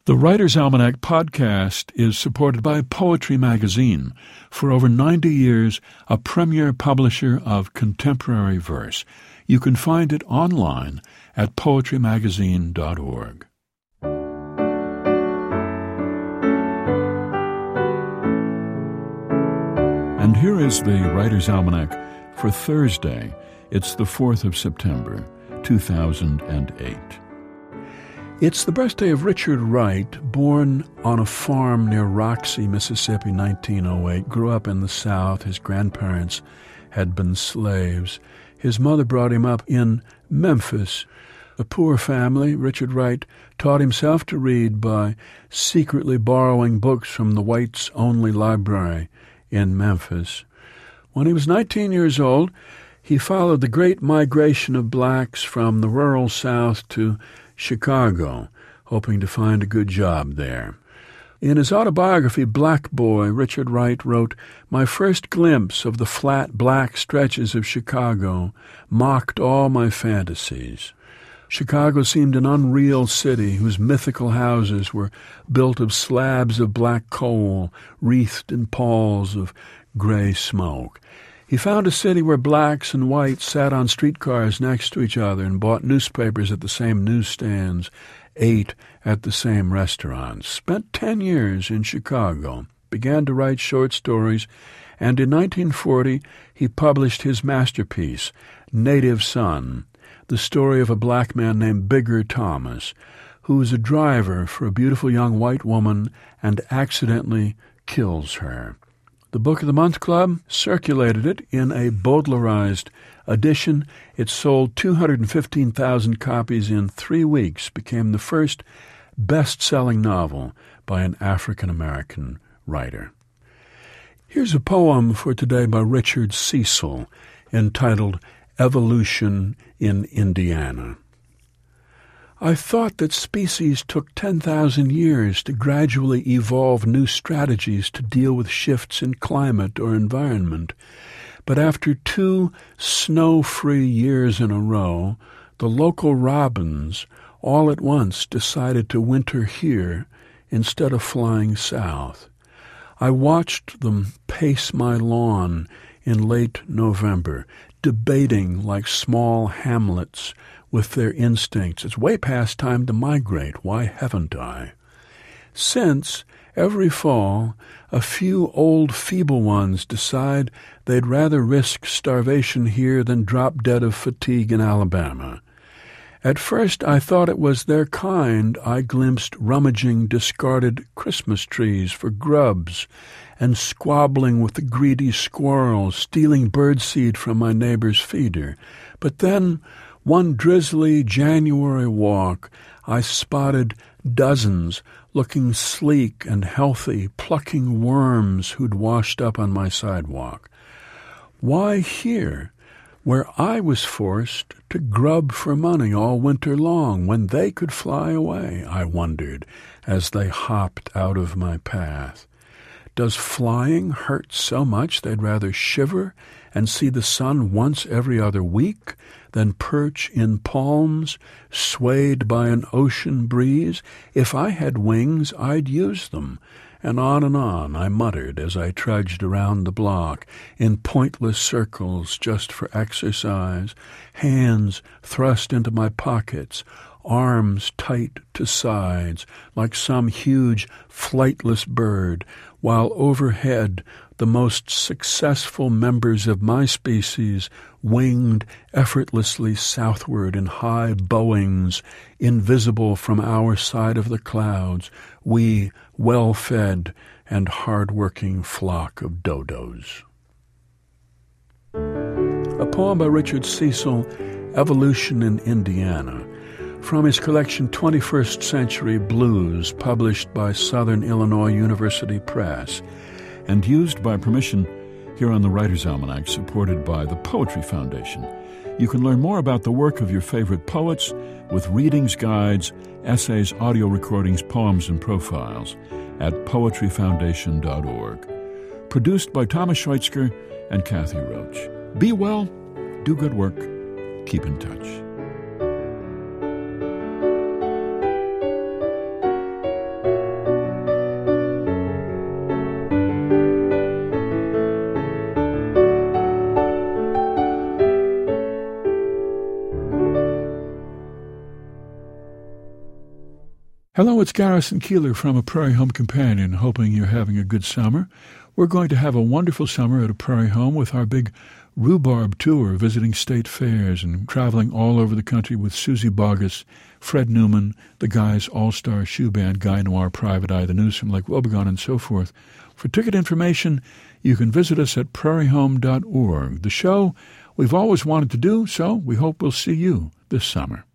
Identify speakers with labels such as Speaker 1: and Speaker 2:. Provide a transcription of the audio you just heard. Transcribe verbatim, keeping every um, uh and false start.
Speaker 1: The Writer's Almanac podcast is supported by Poetry Magazine, for over ninety years a premier publisher of contemporary verse. You can find it online at poetry magazine dot org. And here is the Writer's Almanac for Thursday. It's the fourth of September, two thousand eight. It's the birthday of Richard Wright, born on a farm near Roxie, Mississippi, nineteen oh eight. Grew up in the South. His grandparents had been slaves. His mother brought him up in Memphis. A poor family, Richard Wright taught himself to read by secretly borrowing books from the whites-only library in Memphis. When he was nineteen years old, he followed the great migration of blacks from the rural South to Chicago, hoping to find a good job there. In his autobiography, Black Boy, Richard Wright wrote, "My first glimpse of the flat black stretches of Chicago mocked all my fantasies. Chicago seemed an unreal city whose mythical houses were built of slabs of black coal, wreathed in palls of gray smoke. He found a city where blacks and whites sat on streetcars next to each other and bought newspapers at the same newsstands, ate at the same restaurants. Spent ten years in Chicago, began to write short stories, and in nineteen forty he published his masterpiece, Native Son, the story of a black man named Bigger Thomas, who is a driver for a beautiful young white woman and accidentally kills her. The Book of the Month Club circulated it in a Baudelarized edition. It sold two hundred fifteen thousand copies in three weeks, became the first best-selling novel by an African-American writer. Here's a poem for today by Richard Cecil, entitled Evolution in Indiana. I thought that species took ten thousand years to gradually evolve new strategies to deal with shifts in climate or environment. But after two snow-free years in a row, the local robins all at once decided to winter here instead of flying south. I watched them pace my lawn in late November, debating like small hamlets with their instincts. It's way past time to migrate. Why haven't I? Since, every fall, a few old feeble ones decide they'd rather risk starvation here than drop dead of fatigue in Alabama. At first I thought it was their kind I glimpsed rummaging discarded Christmas trees for grubs and squabbling with the greedy squirrels, stealing birdseed from my neighbor's feeder. But then, one drizzly January walk, I spotted dozens looking sleek and healthy, plucking worms who'd washed up on my sidewalk. Why here, where I was forced to grub for money all winter long when they could fly away, I wondered as they hopped out of my path. Does flying hurt so much they'd rather shiver and see the sun once every other week than perch in palms, swayed by an ocean breeze? If I had wings, I'd use them. And on and on I muttered as I trudged around the block in pointless circles just for exercise, hands thrust into my pockets, arms tight to sides, like some huge flightless bird, while overhead the most successful members of my species winged effortlessly southward in high bowings, invisible from our side of the clouds, we well-fed and hard-working flock of dodos. A poem by Richard Cecil, Evolution in Indiana, from his collection twenty-first Century Blues, published by Southern Illinois University Press, and used by permission here on the Writer's Almanac, supported by the Poetry Foundation. You can learn more about the work of your favorite poets with readings, guides, essays, audio recordings, poems, and profiles at poetry foundation dot org. Produced by Thomas Schweitzger and Kathy Roach. Be well, do good work, keep in touch. Hello, it's Garrison Keillor from A Prairie Home Companion, hoping you're having a good summer. We're going to have a wonderful summer at A Prairie Home with our big rhubarb tour, visiting state fairs and traveling all over the country with Susie Boggess, Fred Newman, the Guy's All-Star Shoe Band, Guy Noir, Private Eye, the News from Lake Wobegon, and so forth. For ticket information, you can visit us at prairie home dot org. The show we've always wanted to do, so we hope we'll see you this summer.